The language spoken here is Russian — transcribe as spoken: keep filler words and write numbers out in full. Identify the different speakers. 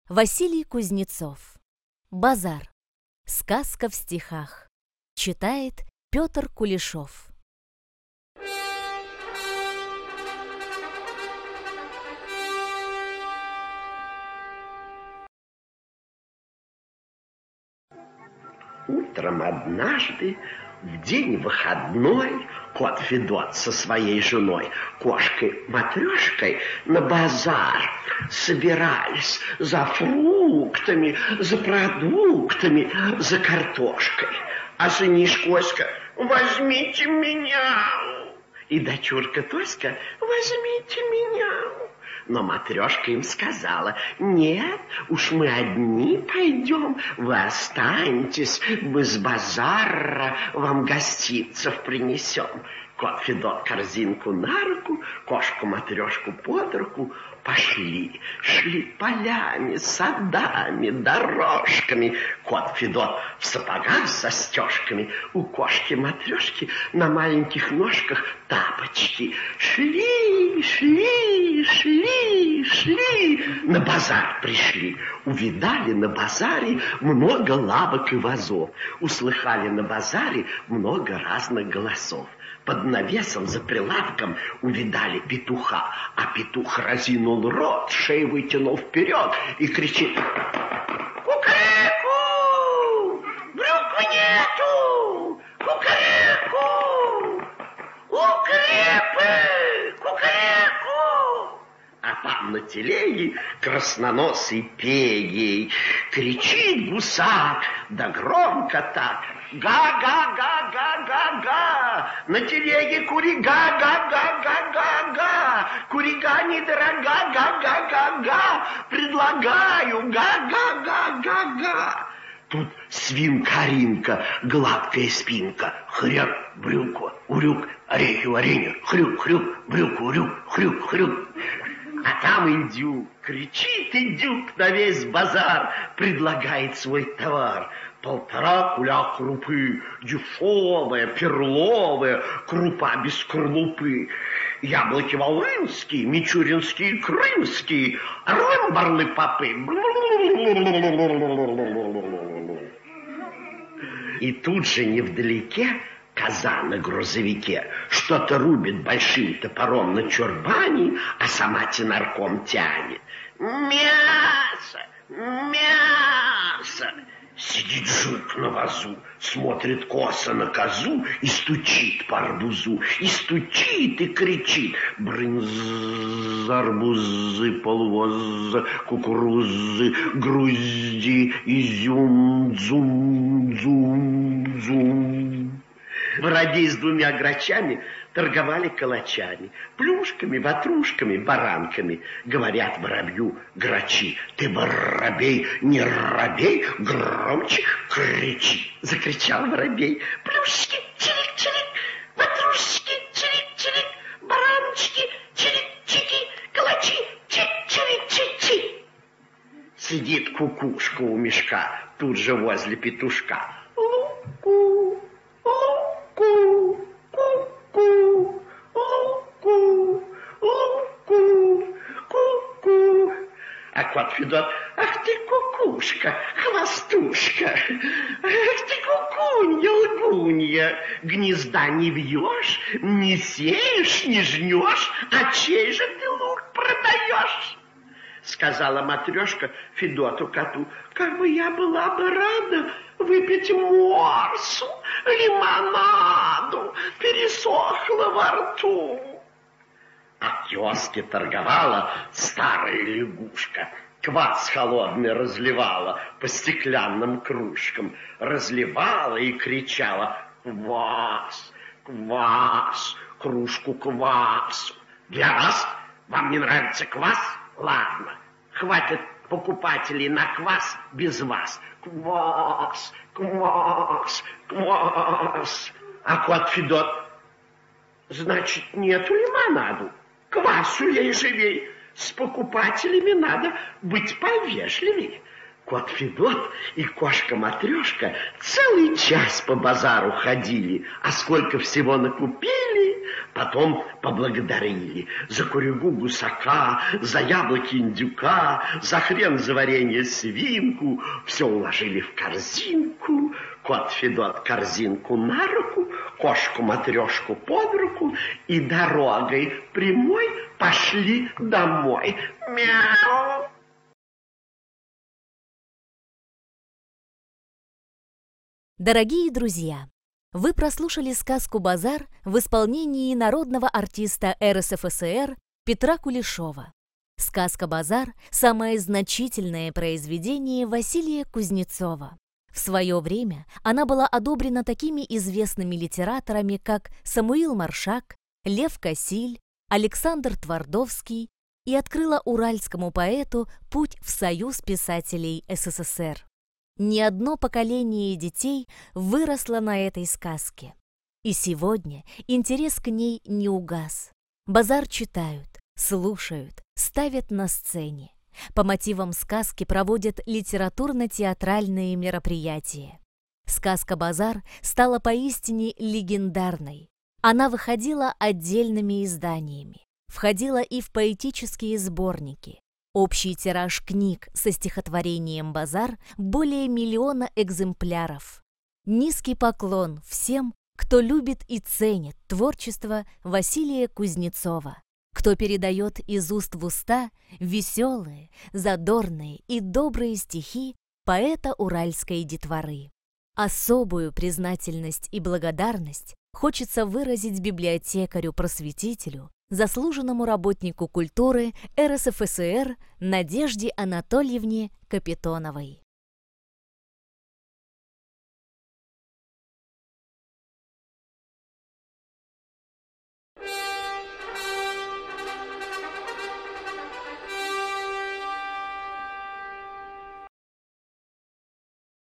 Speaker 1: Василий Кузнецов. Базар. Сказка в стихах. Читает Петр Кулешов.
Speaker 2: Утром однажды, в день выходной, кот Федот со своей женой, кошкой Матрешкой, на базар собирались за фруктами, за продуктами, за картошкой. А сынишка Оська: возьмите меня. И дочурка Тоська: возьмите меня. Но Матрешка им сказала: нет, уж мы одни пойдем, вы останетесь, мы с базара вам гостинцев принесем. Кот Федот корзинку на руку, кошку Матрешку под руку. Пошли, шли полями, садами, дорожками. Кот Федот в сапогах с застежками, у кошки Матрешки на маленьких ножках тапочки. Шли, шли, шли, шли, на базар пришли. Увидали на базаре много лавок и вазов. Услыхали на базаре много разных голосов. Под навесом за прилавком увидали петуха, а петух разинул рот, шею вытянул вперед и кричит: кукареку! Брюку нету! Кукареку! Укрепы! Кукареку! А там на телеге красноносый Пегий кричит гусак, да громко так: га-га-га-га-га-га! На телеге курига, га-га-га-га-га! Курига недорога, га-га-га-га! Предлагаю, га-га-га-га-га! Тут свинка-ринка, гладкая спинка, хряк, брюква, урюк, орехи, варенье, хрюк-хрюк, брюква, урюк, хрюк-хрюк. А там индюк, кричит индюк на весь базар, предлагает свой товар. Полтора куля крупы, дешевая, перловая, крупа без скорлупы. Яблоки волынские, мичуринские, крымские, рамбарлы попы. И тут же невдалеке коза на грузовике что-то рубит большим топором на чурбане, а сама тенарком тянет. Мясо! Мясо! Сидит жук на вазу, смотрит косо на козу и стучит по арбузу. И стучит, и кричит: брынз, арбузы, полвоза, кукурузы, грузди, изюм, дзум, дзум, дзум. Воробей с двумя грачами торговали калачами, плюшками, ватрушками, баранками. Говорят воробью грачи: ты, воробей, не робей, громче кричи. Закричал воробей: плюшки, чирик-чирик, ватрушки, чирик-чирик, бараночки, чирик-чики, калачи, чик-чирик-чик-чик. Сидит кукушка у мешка, тут же возле петушка. Лу-ку, лу-ку, ку-ку, лу-ку, лу-ку, ку-ку. А кот Федот: ах ты, кукушка, хвостушка, ах ты, кукунья, лгунья, гнезда не вьешь, не сеешь, не жнешь, а чей же ты лук продаешь? Сказала Матрешка Федоту коту: как бы я была бы рада выпить морсу, лимонаду, пересохла во рту. А в киоске торговала старая лягушка, квас холодный разливала по стеклянным кружкам, разливала и кричала: квас, квас, кружку квасу. Для вас? Вам не нравится квас? Ладно, хватит покупателей на квас без вас. Квас, квас, квас. А кот Федот: значит, нету лимонаду? Квасу ей живей. С покупателями надо быть повежливей. Кот Федот и кошка Матрешка целый час по базару ходили, а сколько всего накупили, Потом поблагодарили за курягу гусака, за яблоки индюка, за хрен за варенье свинку. Все уложили в корзинку. Кот Федот корзинку на руку, кошку-матрешку под руку и дорогой прямой пошли домой. Мяу!
Speaker 1: Дорогие друзья, вы прослушали сказку «Базар» в исполнении народного артиста эр эс эф эс ер Петра Кулешова. Сказка «Базар» – самое значительное произведение Василия Кузнецова. В свое время она была одобрена такими известными литераторами, как Самуил Маршак, Лев Косиль, Александр Твардовский и открыла уральскому поэту путь в Союз писателей эс эс эс эр. Ни одно поколение детей выросло на этой сказке. И сегодня интерес к ней не угас. «Базар» читают, слушают, ставят на сцене. По мотивам сказки проводят литературно-театральные мероприятия. Сказка «Базар» стала поистине легендарной. Она выходила отдельными изданиями, входила и в поэтические сборники. Общий тираж книг со стихотворением «Базар» более миллиона экземпляров. Низкий поклон всем, кто любит и ценит творчество Василия Кузнецова, кто передает из уст в уста веселые, задорные и добрые стихи поэта уральской детворы. Особую признательность и благодарность хочется выразить библиотекарю-просветителю, заслуженному работнику культуры эр эс эф эс ер Надежде Анатольевне Капитоновой.